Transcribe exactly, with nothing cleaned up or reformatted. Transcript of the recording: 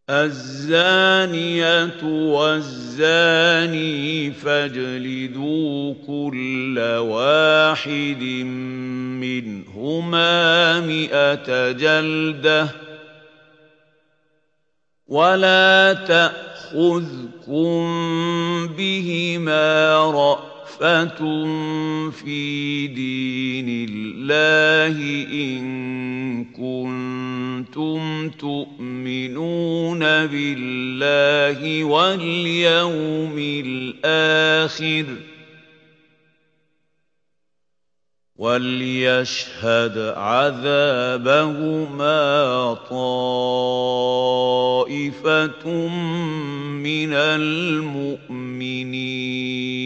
الزانية والزاني فاجلدوا كل واحد منهما مئة جلدة ولا تأخذكم بهما رأفة في دين الله إن كنتم تؤمنون بالله واليوم الآخر وليشهد عذابهما طائفة من المؤمنين.